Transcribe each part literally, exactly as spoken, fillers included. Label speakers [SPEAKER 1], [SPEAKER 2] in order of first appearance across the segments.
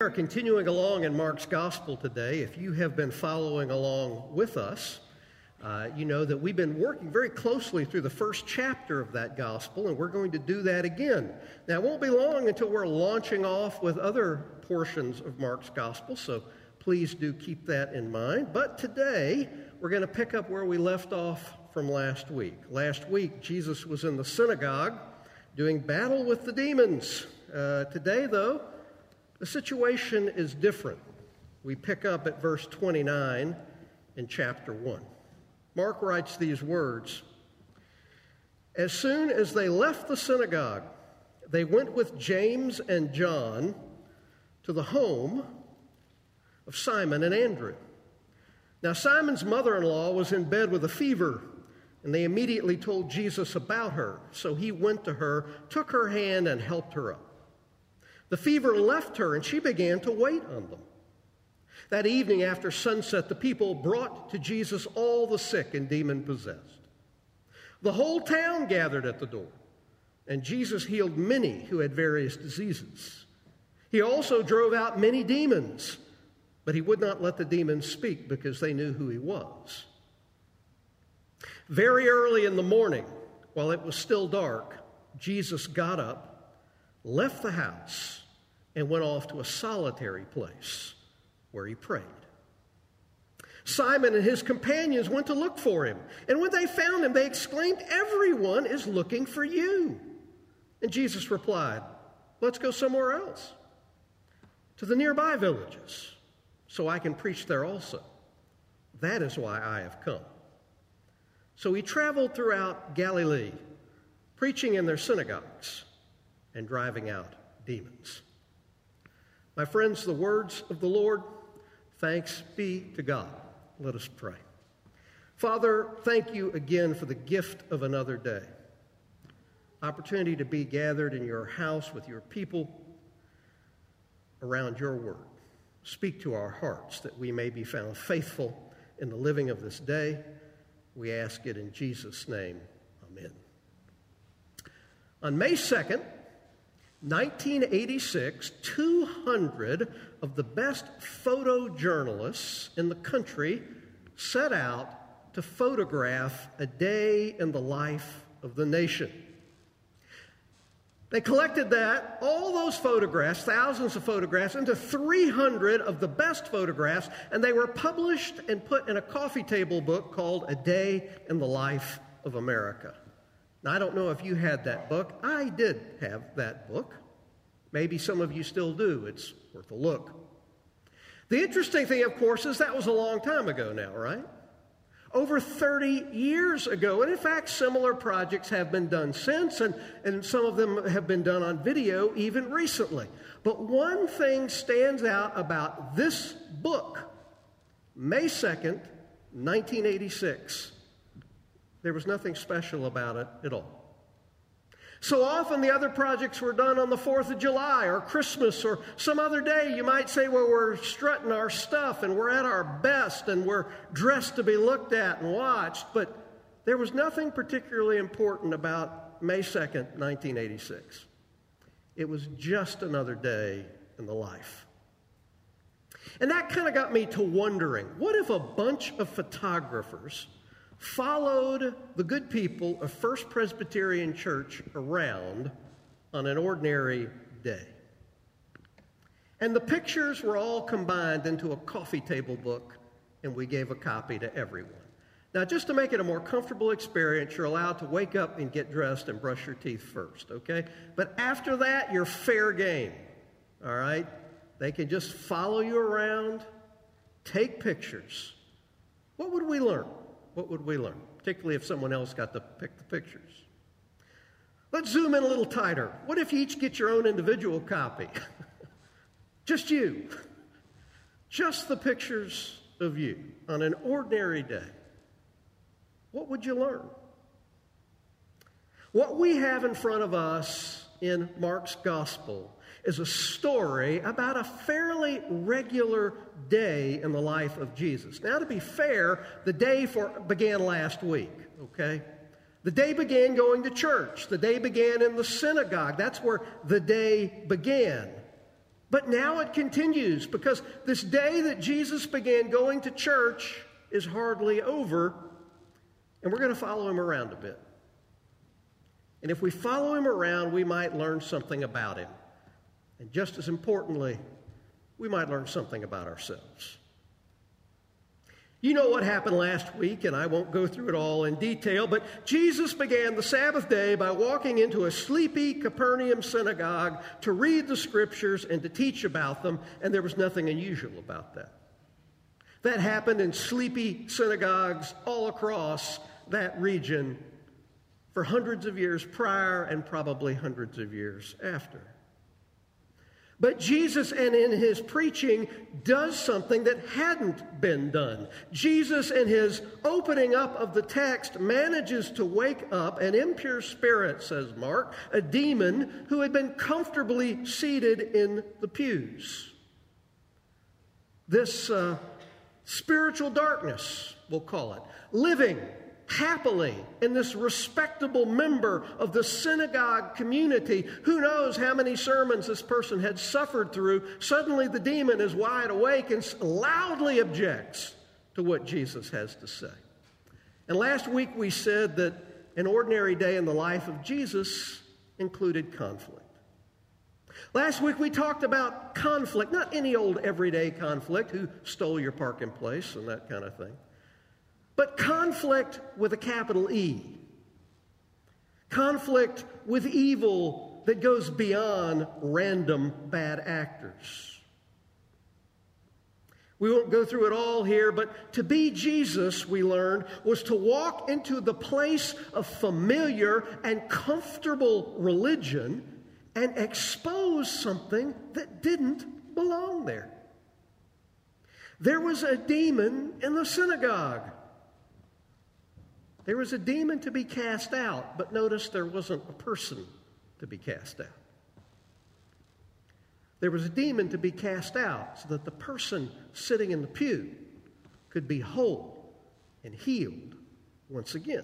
[SPEAKER 1] are continuing along in Mark's Gospel today. If you have been following along with us, uh, you know that we've been working very closely through the first chapter of that Gospel, and we're going to do that again. Now, it won't be long until we're launching off with other portions of Mark's Gospel, so please do keep that in mind. But today, we're going to pick up where we left off from last week. Last week, Jesus was in the synagogue doing battle with the demons. Uh, today, though, the situation is different. We pick up at verse twenty-nine in chapter one. Mark writes these words, "As soon as they left the synagogue, they went with James and John to the home of Simon and Andrew. Now Simon's mother-in-law was in bed with a fever, and they immediately told Jesus about her. So he went to her, took her hand, and helped her up. The fever left her, and she began to wait on them. That evening after sunset, the people brought to Jesus all the sick and demon-possessed. The whole town gathered at the door, and Jesus healed many who had various diseases. He also drove out many demons, but he would not let the demons speak because they knew who he was. Very early in the morning, while it was still dark, Jesus got up, left the house, and went off to a solitary place where he prayed. Simon and his companions went to look for him, and when they found him, they exclaimed, 'Everyone is looking for you.' And Jesus replied, 'Let's go somewhere else, to the nearby villages, so I can preach there also. That is why I have come.' So he traveled throughout Galilee, preaching in their synagogues and driving out demons." My friends, the words of the Lord, thanks be to God. Let us pray. Father, thank you again for the gift of another day. Opportunity to be gathered in your house with your people around your word. Speak to our hearts that we may be found faithful in the living of this day. We ask it in Jesus' name. Amen. On May second, nineteen eighty-six, two hundred of the best photojournalists in the country set out to photograph a day in the life of the nation. They collected that, all those photographs, thousands of photographs, into three hundred of the best photographs, and they were published and put in a coffee table book called A Day in the Life of America. Now, I don't know if you had that book. I did have that book. Maybe some of you still do. It's worth a look. The interesting thing, of course, is that was a long time ago now, right? Over thirty years ago. And in fact, similar projects have been done since, and, and some of them have been done on video even recently. But one thing stands out about this book, May second, nineteen eighty-six. There was nothing special about it at all. So often the other projects were done on the fourth of July or Christmas or some other day. You might say, well, we're strutting our stuff and we're at our best and we're dressed to be looked at and watched. But there was nothing particularly important about May second, nineteen eighty-six. It was just another day in the life. And that kind of got me to wondering, what if a bunch of photographers followed the good people of First Presbyterian Church around on an ordinary day? And the pictures were all combined into a coffee table book, and we gave a copy to everyone. Now, just to make it a more comfortable experience, you're allowed to wake up and get dressed and brush your teeth first, okay? But after that, you're fair game, all right? They can just follow you around, take pictures. What would we learn? What would we learn? Particularly if someone else got to pick the pictures. Let's zoom in a little tighter. What if you each get your own individual copy? Just you. Just the pictures of you on an ordinary day. What would you learn? What we have in front of us in Mark's Gospel is a story about a fairly regular day in the life of Jesus. Now, to be fair, the day for, began last week, okay? The day began going to church. The day began in the synagogue. That's where the day began. But now it continues, because this day that Jesus began going to church is hardly over, and we're going to follow him around a bit. And if we follow him around, we might learn something about him. And just as importantly, we might learn something about ourselves. You know what happened last week, and I won't go through it all in detail, but Jesus began the Sabbath day by walking into a sleepy Capernaum synagogue to read the scriptures and to teach about them, and there was nothing unusual about that. That happened in sleepy synagogues all across that region for hundreds of years prior and probably hundreds of years after. But Jesus, and in his preaching, does something that hadn't been done. Jesus, in his opening up of the text, manages to wake up an impure spirit, says Mark, a demon who had been comfortably seated in the pews. This uh, spiritual darkness, we'll call it, living happily in this respectable member of the synagogue community. Who knows how many sermons this person had suffered through. Suddenly the demon is wide awake and loudly objects to what Jesus has to say. And last week we said that an ordinary day in the life of Jesus included conflict. Last week we talked about conflict, not any old everyday conflict, who stole your parking place and that kind of thing, but conflict with a capital E. Conflict with evil that goes beyond random bad actors. We won't go through it all here, but to be Jesus, we learned, was to walk into the place of familiar and comfortable religion and expose something that didn't belong there. There was a demon in the synagogue. There was a demon to be cast out, but notice there wasn't a person to be cast out. There was a demon to be cast out so that the person sitting in the pew could be whole and healed once again.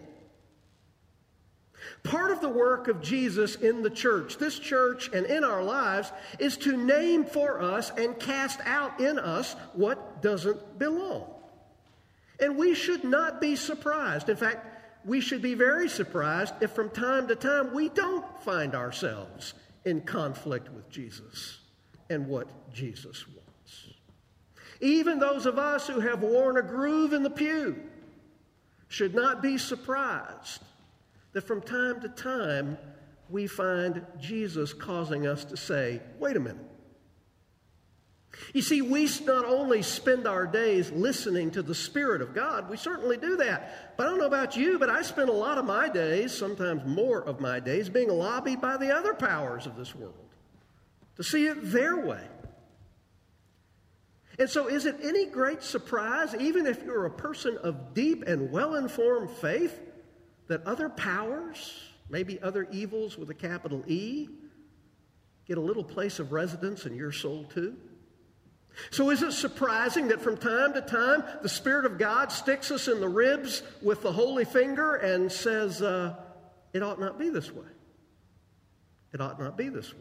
[SPEAKER 1] Part of the work of Jesus in the church, this church and in our lives, is to name for us and cast out in us what doesn't belong. And we should not be surprised. In fact, we should be very surprised if from time to time we don't find ourselves in conflict with Jesus and what Jesus wants. Even those of us who have worn a groove in the pew should not be surprised that from time to time we find Jesus causing us to say, wait a minute. You see, we not only spend our days listening to the Spirit of God, we certainly do that. But I don't know about you, but I spend a lot of my days, sometimes more of my days, being lobbied by the other powers of this world to see it their way. And so is it any great surprise, even if you're a person of deep and well-informed faith, that other powers, maybe other evils with a capital E, get a little place of residence in your soul too? So is it surprising that from time to time the Spirit of God sticks us in the ribs with the holy finger and says, uh, it ought not be this way. It ought not be this way.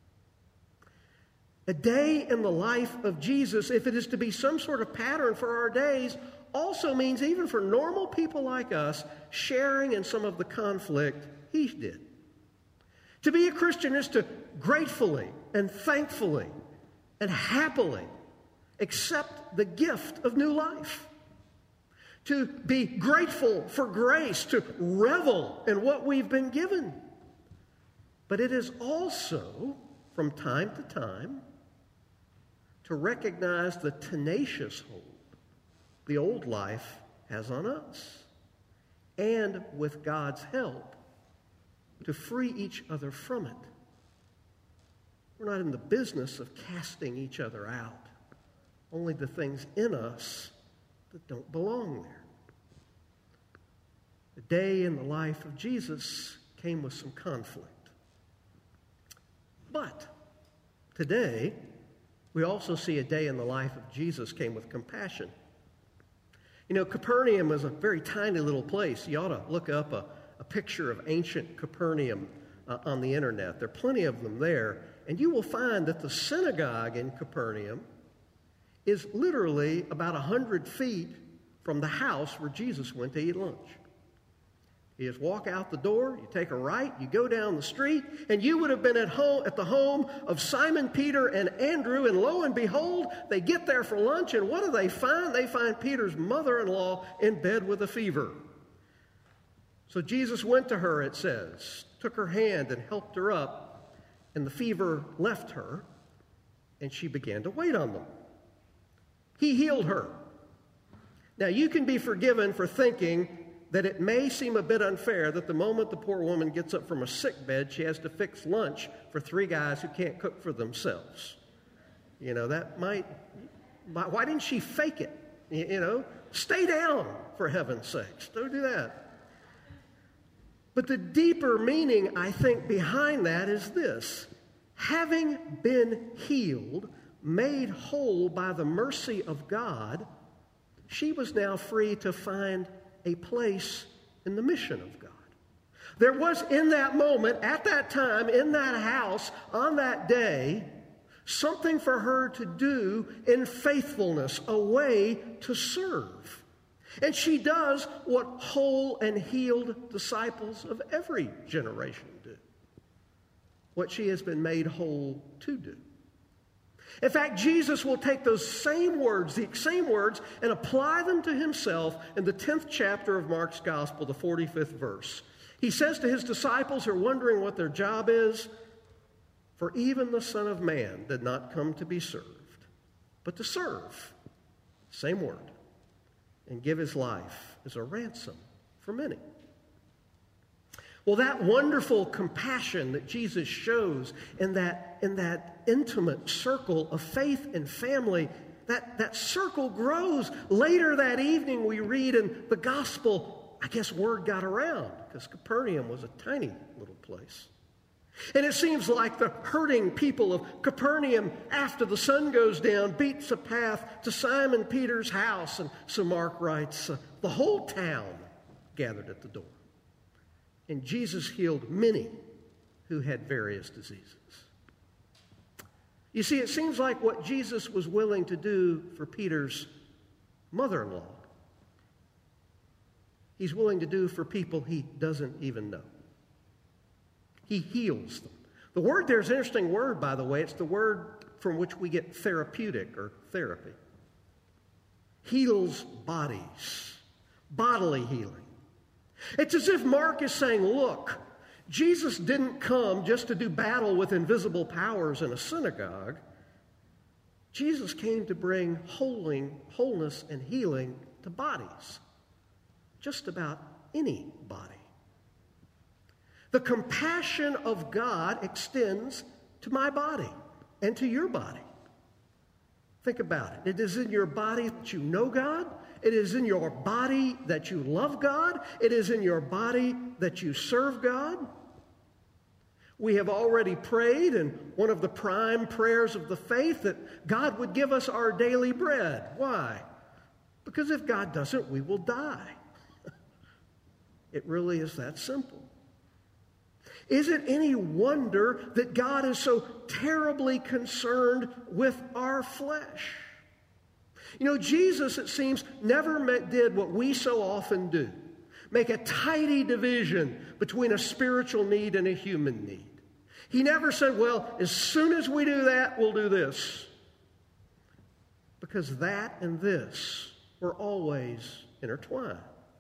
[SPEAKER 1] A day in the life of Jesus, if it is to be some sort of pattern for our days, also means even for normal people like us, sharing in some of the conflict he did. To be a Christian is to gratefully and thankfully and happily accept the gift of new life. To be grateful for grace, to revel in what we've been given. But it is also, from time to time, to recognize the tenacious hold the old life has on us. And with God's help, to free each other from it. We're not in the business of casting each other out. Only the things in us that don't belong there. The day in the life of Jesus came with some conflict. But today, we also see a day in the life of Jesus came with compassion. You know, Capernaum was a very tiny little place. You ought to look up a, a picture of ancient Capernaum uh, on the internet. There are plenty of them there. And you will find that the synagogue in Capernaum is literally about one hundred feet from the house where Jesus went to eat lunch. You just walk out the door, you take a right, you go down the street, and you would have been at home at the home of Simon, Peter, and Andrew, and lo and behold, they get there for lunch, and what do they find? They find Peter's mother-in-law in bed with a fever. So Jesus went to her, it says, took her hand and helped her up, and the fever left her, and she began to wait on them. He healed her. Now, you can be forgiven for thinking that it may seem a bit unfair that the moment the poor woman gets up from a sick bed, she has to fix lunch for three guys who can't cook for themselves. You know, that might, why didn't she fake it? You know, stay down, for heaven's sakes. Don't do that. But the deeper meaning, I think, behind that is this. Having been healed, made whole by the mercy of God, she was now free to find a place in the mission of God. There was in that moment, at that time, in that house, on that day, something for her to do in faithfulness, a way to serve. And she does what whole and healed disciples of every generation do. What she has been made whole to do. In fact, Jesus will take those same words, the same words, and apply them to himself in the tenth chapter of Mark's Gospel, the forty-fifth verse. He says to his disciples who are wondering what their job is, "For even the Son of Man did not come to be served, but to serve," same word, "and give his life as a ransom for many." Well, that wonderful compassion that Jesus shows in that, in that intimate circle of faith and family, that, that circle grows. Later that evening, we read in the gospel, I guess word got around because Capernaum was a tiny little place. And it seems like the hurting people of Capernaum, after the sun goes down, beats a path to Simon Peter's house. And so Mark writes, uh, the whole town gathered at the door. And Jesus healed many who had various diseases. You see, it seems like what Jesus was willing to do for Peter's mother-in-law, he's willing to do for people he doesn't even know. He heals them. The word there is an interesting word, by the way. It's the word from which we get therapeutic or therapy. Heals bodies, bodily healing. It's as if Mark is saying, look, Jesus didn't come just to do battle with invisible powers in a synagogue. Jesus came to bring wholing, wholeness and healing to bodies. Just about any body. The compassion of God extends to my body and to your body. Think about it. It is in your body that you know God. It is in your body that you love God. It is in your body that you serve God. We have already prayed in one of the prime prayers of the faith that God would give us our daily bread. Why? Because if God doesn't, we will die. It really is that simple. Is it any wonder that God is so terribly concerned with our flesh? You know, Jesus, it seems, never did what we so often do. Make a tidy division between a spiritual need and a human need. He never said, well, as soon as we do that, we'll do this. Because that and this were always intertwined.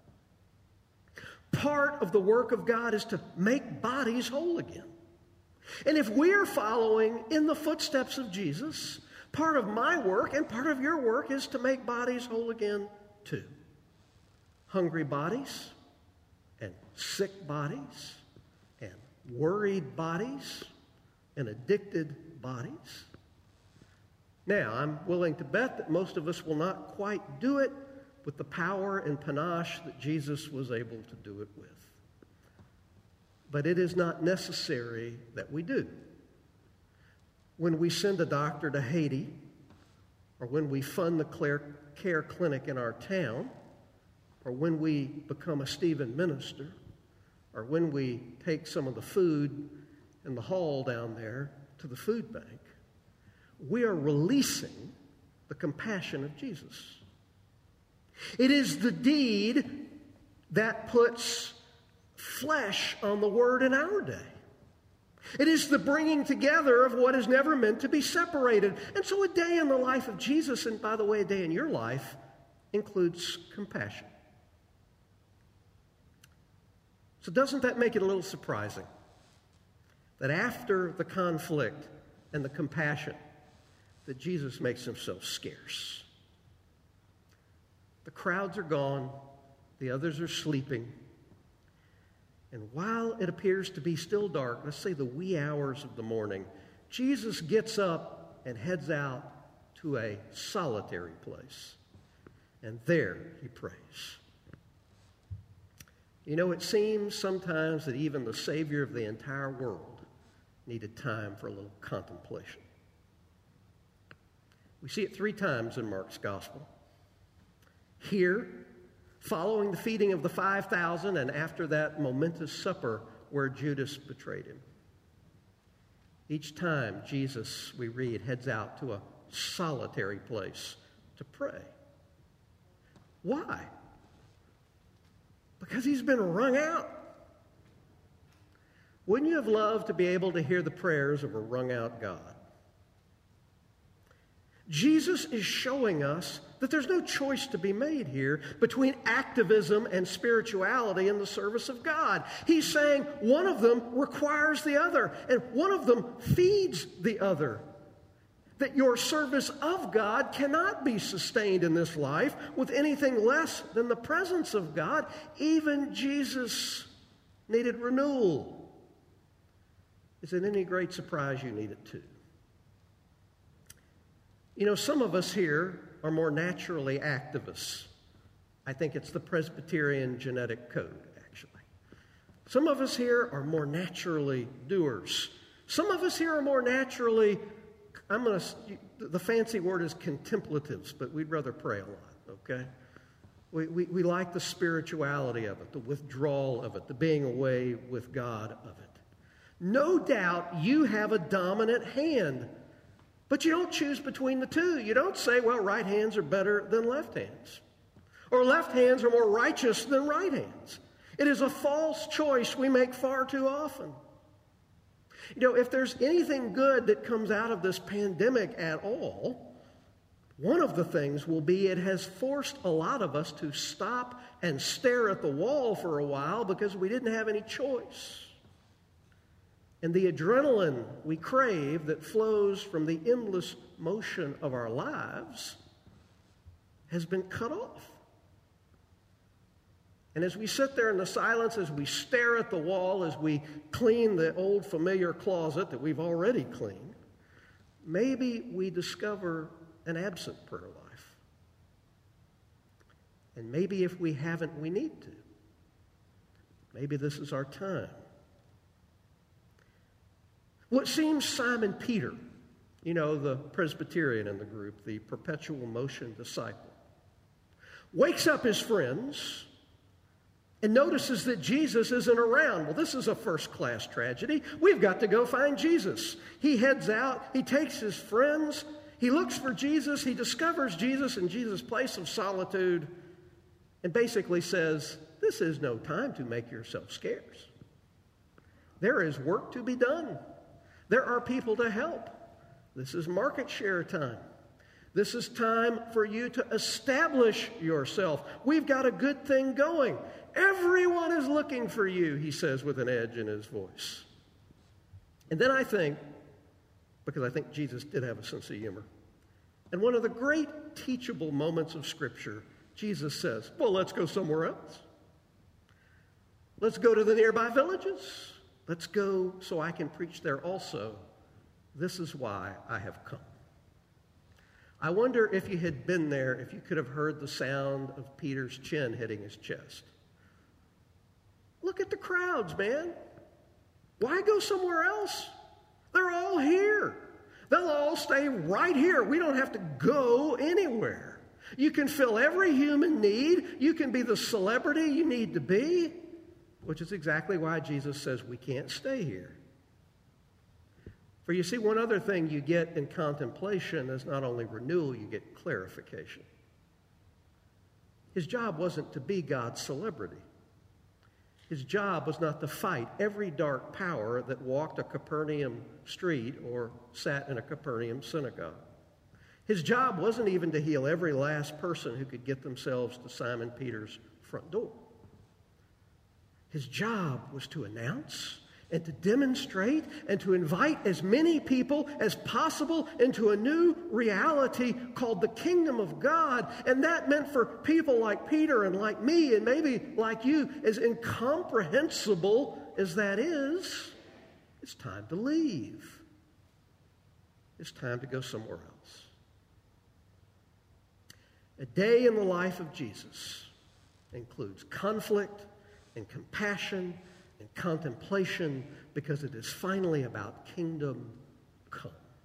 [SPEAKER 1] Part of the work of God is to make bodies whole again. And if we're following in the footsteps of Jesus, part of my work and part of your work is to make bodies whole again too. Hungry bodies and sick bodies and worried bodies and addicted bodies. Now, I'm willing to bet that most of us will not quite do it with the power and panache that Jesus was able to do it with. But it is not necessary that we do. When we send a doctor to Haiti, or when we fund the care clinic in our town, or when we become a Stephen minister, or when we take some of the food in the hall down there to the food bank, we are releasing the compassion of Jesus. It is the deed that puts flesh on the word in our day. It is the bringing together of what is never meant to be separated. And so a day in the life of Jesus, and by the way, a day in your life, includes compassion. So doesn't that make it a little surprising that after the conflict and the compassion, that Jesus makes himself scarce? The crowds are gone. The others are sleeping. And while it appears to be still dark, let's say the wee hours of the morning, Jesus gets up and heads out to a solitary place. And there he prays. You know, it seems sometimes that even the Savior of the entire world needed time for a little contemplation. We see it three times in Mark's gospel. Here, following the feeding of the five thousand, and after that momentous supper where Judas betrayed him. Each time Jesus, we read, heads out to a solitary place to pray. Why? Because he's been wrung out. Wouldn't you have loved to be able to hear the prayers of a wrung out God? Jesus is showing us that there's no choice to be made here between activism and spirituality in the service of God. He's saying one of them requires the other, and one of them feeds the other. That your service of God cannot be sustained in this life with anything less than the presence of God. Even Jesus needed renewal. Is it any great surprise you need it too? You know, some of us here are more naturally activists. I think it's the Presbyterian genetic code, actually. Some of us here are more naturally doers. Some of us here are more naturally, I'm going to, the fancy word is contemplatives, but we'd rather pray a lot, okay? We, we, we like the spirituality of it, the withdrawal of it, the being away with God of it. No doubt you have a dominant hand. But you don't choose between the two. You don't say, well, right hands are better than left hands. Or left hands are more righteous than right hands. It is a false choice we make far too often. You know, if there's anything good that comes out of this pandemic at all, one of the things will be it has forced a lot of us to stop and stare at the wall for a while because we didn't have any choice. And the adrenaline we crave that flows from the endless motion of our lives has been cut off. And as we sit there in the silence, as we stare at the wall, as we clean the old familiar closet that we've already cleaned, maybe we discover an absent prayer life. And maybe if we haven't, we need to. Maybe this is our time. Well, it seems Simon Peter, you know, the Presbyterian in the group, the perpetual motion disciple, wakes up his friends and notices that Jesus isn't around. Well, this is a first-class tragedy. We've got to go find Jesus. He heads out. He takes his friends. He looks for Jesus. He discovers Jesus in Jesus' place of solitude and basically says, this is no time to make yourself scarce. There is work to be done. There are people to help. This is market share time. This is time for you to establish yourself. We've got a good thing going. Everyone is looking for you, he says with an edge in his voice. And then I think, because I think Jesus did have a sense of humor, and one of the great teachable moments of Scripture, Jesus says, well, let's go somewhere else. Let's go to the nearby villages. Let's go so I can preach there also. This is why I have come. I wonder if you had been there, if you could have heard the sound of Peter's chin hitting his chest. Look at the crowds, man. Why go somewhere else? They're all here. They'll all stay right here. We don't have to go anywhere. You can fill every human need. You can be the celebrity you need to be. Which is exactly why Jesus says we can't stay here. For you see, one other thing you get in contemplation is not only renewal, you get clarification. His job wasn't to be God's celebrity. His job was not to fight every dark power that walked a Capernaum street or sat in a Capernaum synagogue. His job wasn't even to heal every last person who could get themselves to Simon Peter's front door. His job was to announce and to demonstrate and to invite as many people as possible into a new reality called the kingdom of God. And that meant for people like Peter and like me and maybe like you, as incomprehensible as that is, it's time to leave. It's time to go somewhere else. A day in the life of Jesus includes conflict and compassion and contemplation, because it is finally about kingdom come.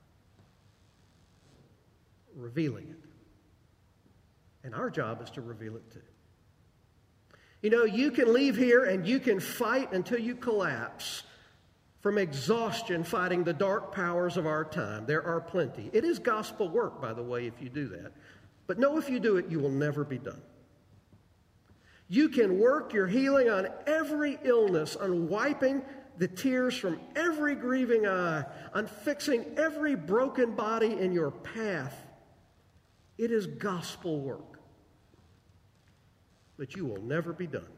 [SPEAKER 1] Revealing it. And our job is to reveal it too. You know, you can leave here and you can fight until you collapse from exhaustion fighting the dark powers of our time. There are plenty. It is gospel work, by the way, if you do that. But know if you do it, you will never be done. You can work your healing on every illness, on wiping the tears from every grieving eye, on fixing every broken body in your path. It is gospel work. But you will never be done.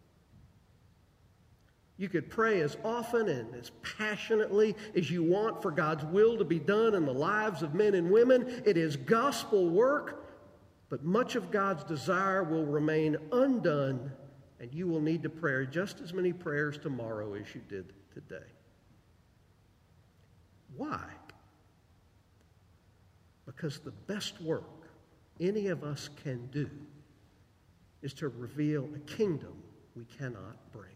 [SPEAKER 1] You could pray as often and as passionately as you want for God's will to be done in the lives of men and women. It is gospel work. But much of God's desire will remain undone, and you will need to pray just as many prayers tomorrow as you did today. Why? Because the best work any of us can do is to reveal a kingdom we cannot bring.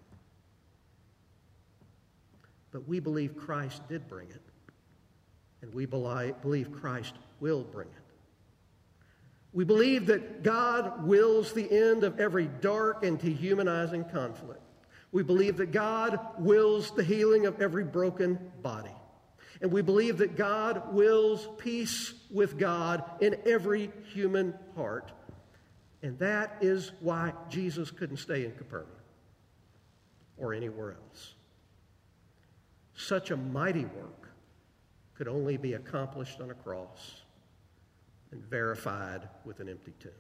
[SPEAKER 1] But we believe Christ did bring it, and we believe Christ will bring it. We believe that God wills the end of every dark and dehumanizing conflict. We believe that God wills the healing of every broken body. And we believe that God wills peace with God in every human heart. And that is why Jesus couldn't stay in Capernaum or anywhere else. Such a mighty work could only be accomplished on a cross and verified with an empty tomb.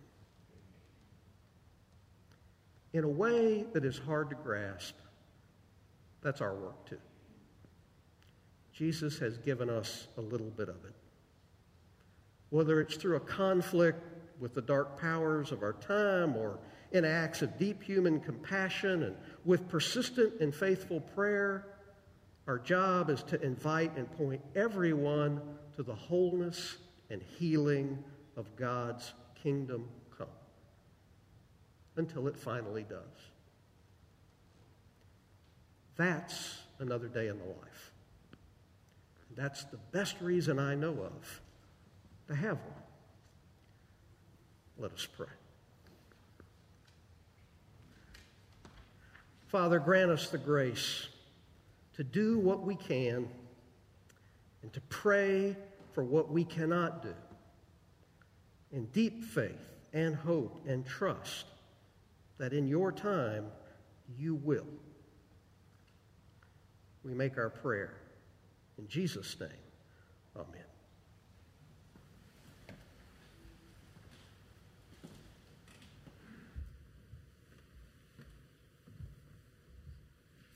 [SPEAKER 1] In a way that is hard to grasp, that's our work too. Jesus has given us a little bit of it. Whether it's through a conflict with the dark powers of our time or in acts of deep human compassion and with persistent and faithful prayer, our job is to invite and point everyone to the wholeness and healing of God's kingdom come, until it finally does. That's another day in the life. That's the best reason I know of to have one. Let us pray. Father, grant us the grace to do what we can and to pray for what we cannot do, in deep faith and hope and trust that in your time you will. We make our prayer in Jesus' name. Amen.